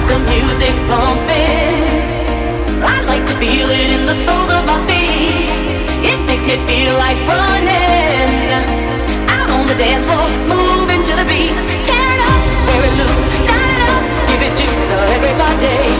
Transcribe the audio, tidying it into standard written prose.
the music pumping. I like to feel it in the soles of my feet. It makes me feel like running out on the dance floor, moving to the beat. Tear it up, wear it loose, light it up, give it juice, so everybody.